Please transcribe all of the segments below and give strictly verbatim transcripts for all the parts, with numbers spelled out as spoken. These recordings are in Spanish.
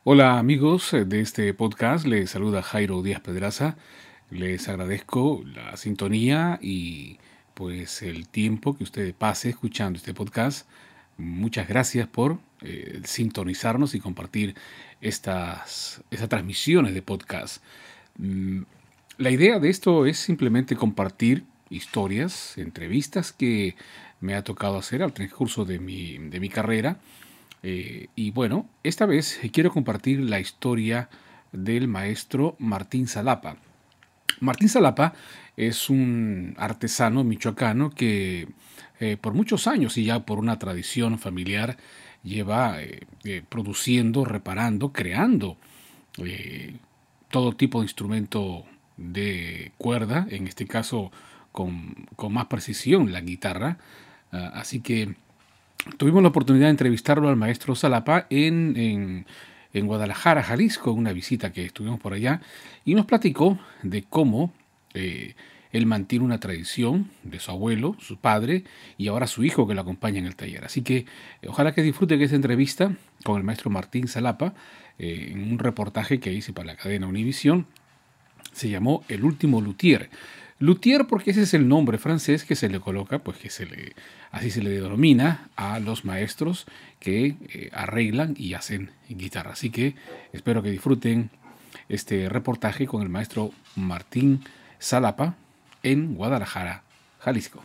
Hola amigos eh, de este podcast, les saluda Jairo Díaz Pedraza. Les agradezco la sintonía y pues el tiempo que usted pase escuchando este podcast. Muchas gracias por eh, sintonizarnos y compartir estas, estas transmisiones de podcast. Mm, La idea de esto es simplemente compartir historias, entrevistas que me ha tocado hacer al transcurso de mi, de mi carrera. Eh, y bueno, esta vez quiero compartir la historia del maestro Martín Salapa. Martín Salapa es un artesano michoacano que eh, por muchos años y ya por una tradición familiar lleva eh, eh, produciendo, reparando, creando eh, todo tipo de instrumento de cuerda, en este caso con, con más precisión la guitarra. Uh, así que tuvimos la oportunidad de entrevistarlo al maestro Salapa en, en, en Guadalajara, Jalisco, una visita que estuvimos por allá, y nos platicó de cómo eh, él mantiene una tradición de su abuelo, su padre, y ahora su hijo que lo acompaña en el taller. Así que eh, ojalá que disfruten esta entrevista con el maestro Martín Salapa, eh, en un reportaje que hice para la cadena Univisión. Se llamó El último luthier. Luthier porque ese es el nombre francés que se le coloca, pues que se le, así se le denomina a los maestros que eh, arreglan y hacen guitarra. Así que espero que disfruten este reportaje con el maestro Martín Salapa en Guadalajara, Jalisco.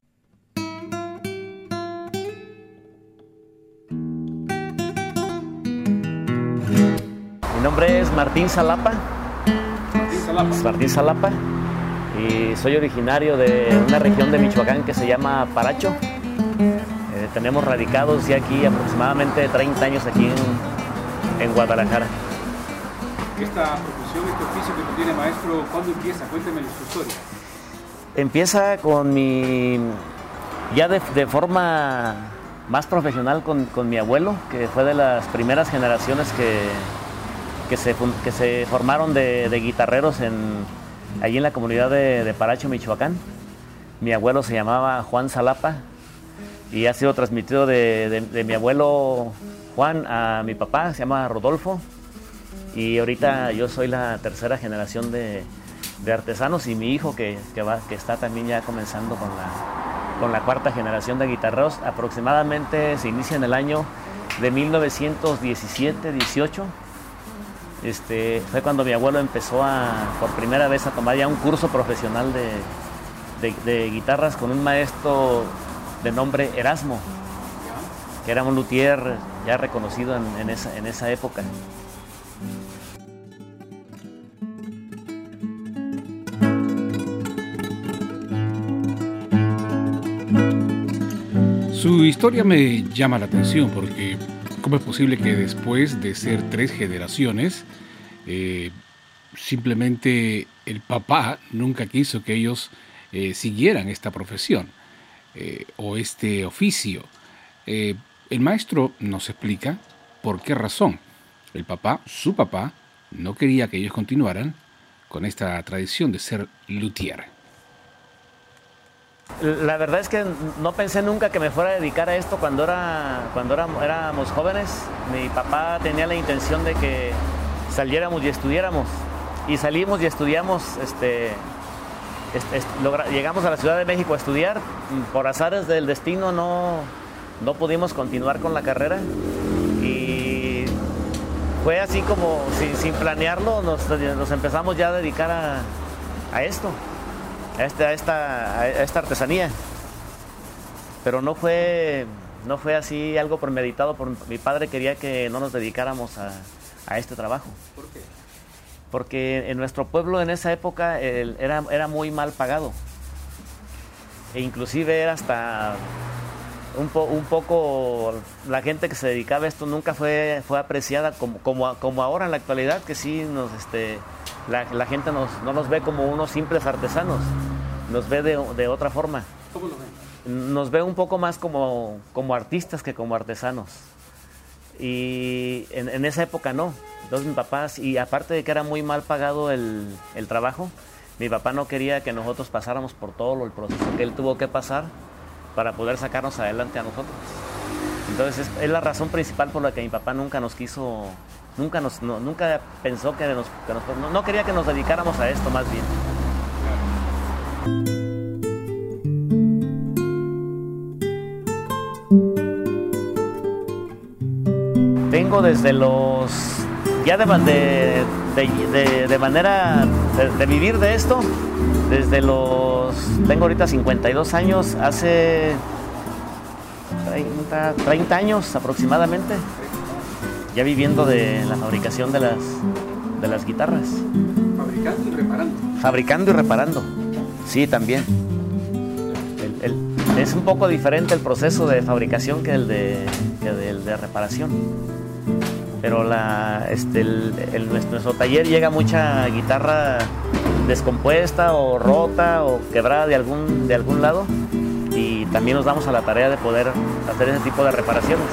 Mi nombre es Martín Salapa. Martín Salapa. Martín Salapa. Y soy originario de una región de Michoacán que se llama Paracho. Eh, tenemos radicados ya aquí aproximadamente treinta años aquí en, en Guadalajara. Esta profesión, este oficio que tú tienes, maestro, ¿cuándo empieza? Cuénteme su historia. Empieza con mi, ya de, de forma más profesional con, con mi abuelo, que fue de las primeras generaciones que, que, se, que se formaron de, de guitarreros en allí en la comunidad de, de Paracho, Michoacán. Mi abuelo se llamaba Juan Salapa y ha sido transmitido de, de, de mi abuelo Juan a mi papá, se llama Rodolfo. Y ahorita yo soy la tercera generación de, de artesanos y mi hijo que, que, va, que está también ya comenzando con la, con la cuarta generación de guitarreros. Aproximadamente se inicia en el año de mil novecientos diecisiete dieciocho. Este, fue cuando mi abuelo empezó a, por primera vez a tomar ya un curso profesional de, de, de guitarras con un maestro de nombre Erasmo, que era un luthier ya reconocido en, en, esa, en esa época. Su historia me llama la atención porque ¿cómo es posible que después de ser tres generaciones, eh, simplemente el papá nunca quiso que ellos eh, siguieran esta profesión eh, o este oficio? Eh, el maestro nos explica por qué razón el papá, su papá, no quería que ellos continuaran con esta tradición de ser luthier. La verdad es que no pensé nunca que me fuera a dedicar a esto cuando, era, cuando era, éramos jóvenes. Mi papá tenía la intención de que saliéramos y estudiáramos. Y salimos y estudiamos, este, este, este, logra, llegamos a la Ciudad de México a estudiar. Por azares del destino no, no pudimos continuar con la carrera. Y fue así como, sin, sin planearlo, nos, nos empezamos ya a dedicar a, a esto. A esta, a, esta, a esta artesanía, pero no fue, no fue así algo premeditado. Por, mi padre quería que no nos dedicáramos a, a este trabajo. ¿Por qué? Porque en nuestro pueblo en esa época el, era, era muy mal pagado, e inclusive era hasta un, po, un poco, la gente que se dedicaba a esto nunca fue, fue apreciada como, como, como ahora en la actualidad, que sí nos... Este, La, la gente nos, no nos ve como unos simples artesanos, nos ve de, de otra forma. ¿Cómo lo ven? Nos ve un poco más como, como artistas que como artesanos. Y en, en esa época no. Entonces mi papá, y aparte de que era muy mal pagado el, el trabajo, mi papá no quería que nosotros pasáramos por todo el proceso que él tuvo que pasar para poder sacarnos adelante a nosotros. Entonces es, es la razón principal por la que mi papá nunca nos quiso Nunca, nos, no, nunca pensó que, nos, que nos, no, no quería que nos dedicáramos a esto, más bien. Tengo desde los... ya de, de, de, de manera de, de vivir de esto, desde los... tengo ahorita cincuenta y dos años, hace treinta, treinta años aproximadamente, ya viviendo de la fabricación de las, de las guitarras. Fabricando y reparando. Fabricando y reparando, sí, también. El, el, es un poco diferente el proceso de fabricación que el de, que el de reparación. Pero la, este, el, el, nuestro taller llega mucha guitarra descompuesta o rota o quebrada de algún, de algún lado, y también nos damos a la tarea de poder hacer ese tipo de reparaciones.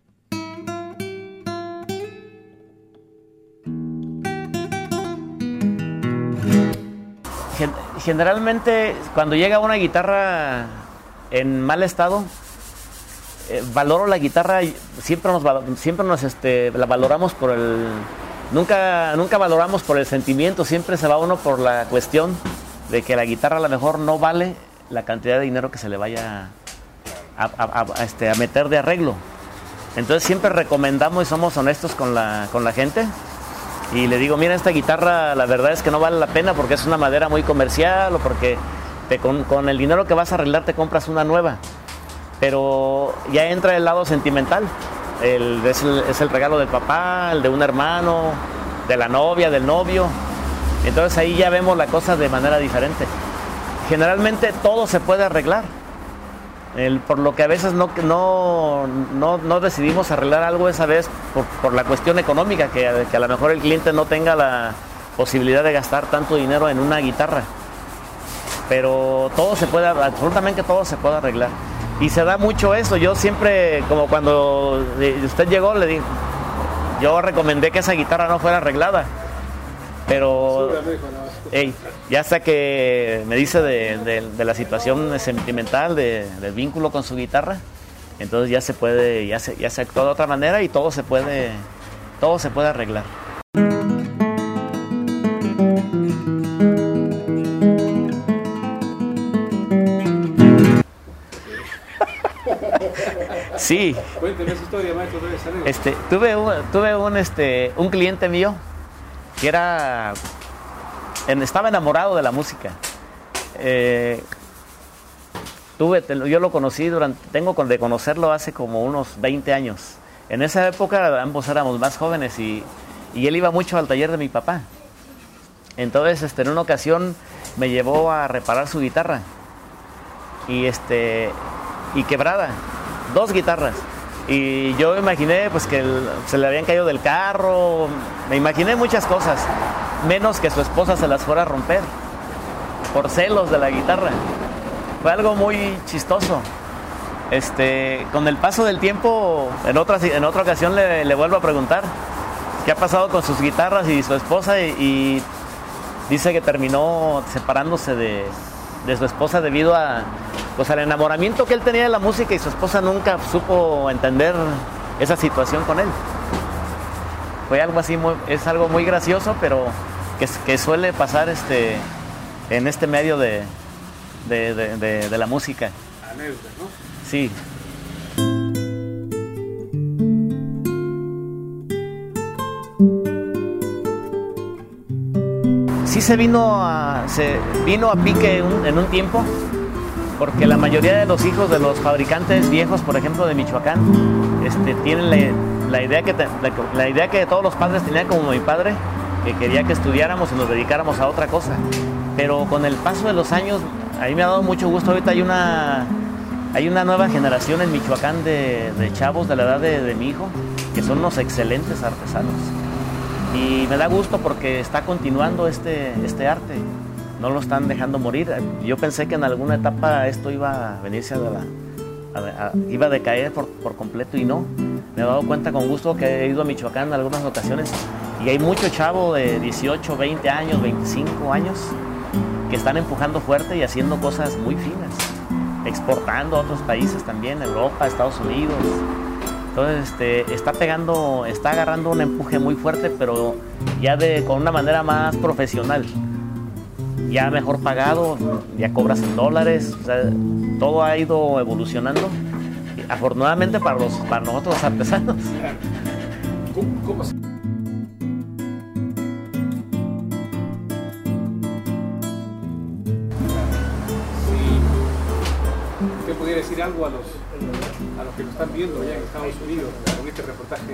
Generalmente cuando llega una guitarra en mal estado, Eh, valoro la guitarra, siempre nos, siempre nos este, la valoramos por el... Nunca, nunca valoramos por el sentimiento, siempre se va uno por la cuestión de que la guitarra a lo mejor no vale la cantidad de dinero que se le vaya a, a, a, a, este, a meter de arreglo. Entonces siempre recomendamos y somos honestos con la, con la gente. Y le digo, mira, esta guitarra la verdad es que no vale la pena porque es una madera muy comercial o porque te, con, con el dinero que vas a arreglar te compras una nueva. Pero ya entra el lado sentimental, el, es, el, es el regalo del papá, el de un hermano, de la novia, del novio. Entonces ahí ya vemos la cosa de manera diferente. Generalmente todo se puede arreglar, el, por lo que a veces no, no, no, no decidimos arreglar algo esa vez por, por la cuestión económica, que, que a lo mejor el cliente no tenga la posibilidad de gastar tanto dinero en una guitarra. Pero todo se puede, absolutamente todo se puede arreglar. Y se da mucho eso. Yo siempre, como cuando usted llegó, le dije, yo recomendé que esa guitarra no fuera arreglada. Pero hey, ya hasta que me dice de, de, de la situación sentimental, de, del vínculo con su guitarra, entonces ya se puede, ya se, ya se actúa de otra manera y todo se puede, todo se puede arreglar. Sí. Cuénteme esa historia, maestro. Este, tuve un, tuve un, este, un cliente mío que era, en, estaba enamorado de la música. Eh, tuve, yo lo conocí durante, tengo de conocerlo hace como unos veinte años. En esa época ambos éramos más jóvenes y, y él iba mucho al taller de mi papá. Entonces, este, en una ocasión me llevó a reparar su guitarra y este y quebrada. Dos guitarras. Y yo imaginé pues que el, se le habían caído del carro. Me imaginé muchas cosas. Menos que su esposa se las fuera a romper. Por celos de la guitarra. Fue algo muy chistoso. Este, con el paso del tiempo, en otra, en otra ocasión le, le vuelvo a preguntar qué ha pasado con sus guitarras y su esposa. Y, y dice que terminó separándose de, de su esposa debido a... pues al enamoramiento que él tenía de la música, y su esposa nunca supo entender esa situación con él. Fue algo así, muy, es algo muy gracioso, pero que, que suele pasar este, en este medio de, de, de, de, de la música. Anécdota, ¿no? Sí. Sí se vino a, se vino a pique un, en un tiempo, porque la mayoría de los hijos de los fabricantes viejos, por ejemplo de Michoacán, este, tienen la, la, idea que te, la, la idea que todos los padres tenían, como mi padre, que quería que estudiáramos y nos dedicáramos a otra cosa. Pero con el paso de los años, a mí me ha dado mucho gusto. Ahorita hay una, hay una nueva generación en Michoacán de, de chavos de la edad de, de mi hijo, que son unos excelentes artesanos. Y me da gusto porque está continuando este, este arte. No lo están dejando morir. Yo pensé que en alguna etapa esto iba a venirse a la... A, a, iba a decaer por, por completo, y no. Me he dado cuenta con gusto que he ido a Michoacán en algunas ocasiones y hay mucho chavo de dieciocho, veinte años, veinticinco años que están empujando fuerte y haciendo cosas muy finas, exportando a otros países también, Europa, Estados Unidos. Entonces este, está pegando, está agarrando un empuje muy fuerte, pero ya de, con una manera más profesional. Ya mejor pagado, ya cobras en dólares, o sea, todo ha ido evolucionando, afortunadamente para, los, para nosotros los artesanos. ¿Cómo, cómo se... ¿Usted pudiera decir algo a los, a los que lo están viendo allá en Estados Unidos con este reportaje?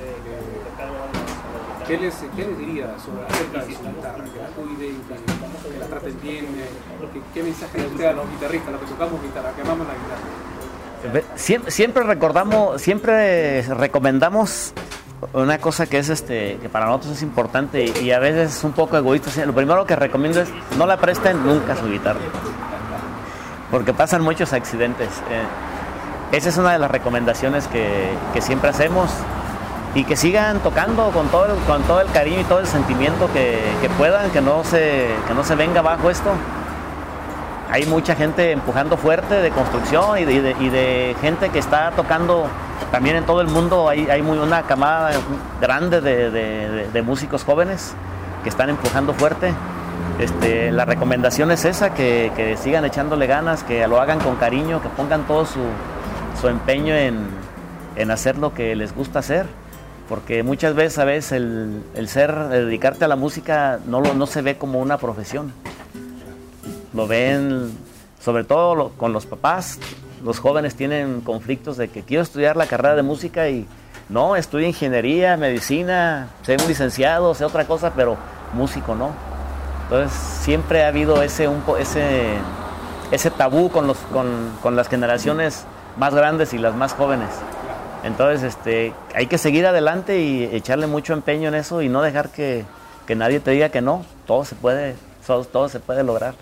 ¿Qué les, qué les diría sobre acerca de su guitarra? Que la cuiden, que, que la traten bien. ¿Qué, qué mensaje le usted a los guitarristas, a los que tocamos guitarra, que amamos la guitarra? Siempre, siempre recordamos, siempre recomendamos una cosa que es este, que para nosotros es importante y, y a veces es un poco egoísta. Lo primero que recomiendo es no la presten nunca su guitarra, porque pasan muchos accidentes. Eh, esa es una de las recomendaciones que, que siempre hacemos, y que sigan tocando con todo el, con todo el cariño y todo el sentimiento que, que puedan, que no se, que no se venga abajo esto. Hay mucha gente empujando fuerte de construcción y de, y de, y de gente que está tocando también en todo el mundo. Hay, hay muy, una camada grande de, de, de, de músicos jóvenes que están empujando fuerte. Este, la recomendación es esa, que, que sigan echándole ganas, que lo hagan con cariño, que pongan todo su, su empeño en, en hacer lo que les gusta hacer, porque muchas veces, a veces el, el ser, el dedicarte a la música no, lo, no se ve como una profesión. Lo ven, sobre todo lo, con los papás. Los jóvenes tienen conflictos de que quiero estudiar la carrera de música y no, estudio ingeniería, medicina, sé un licenciado, sé otra cosa, pero músico no. Entonces siempre ha habido ese, un, ese, ese tabú con, los, con, con las generaciones más grandes y las más jóvenes. Entonces este, hay que seguir adelante y echarle mucho empeño en eso y no dejar que, que nadie te diga que no. Todo se puede, todo, todo se puede lograr.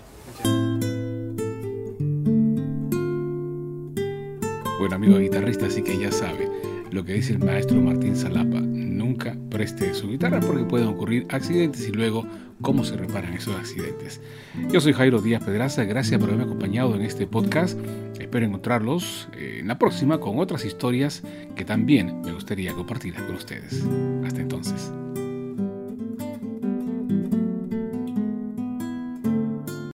Bueno, amigo guitarrista, así que ya sabe lo que dice el maestro Martín Salapa: nunca preste su guitarra porque pueden ocurrir accidentes, y luego cómo se reparan esos accidentes. Yo soy Jairo Díaz Pedraza, gracias por haberme acompañado en este podcast. Espero encontrarlos en la próxima con otras historias que también me gustaría compartir con ustedes. Hasta entonces.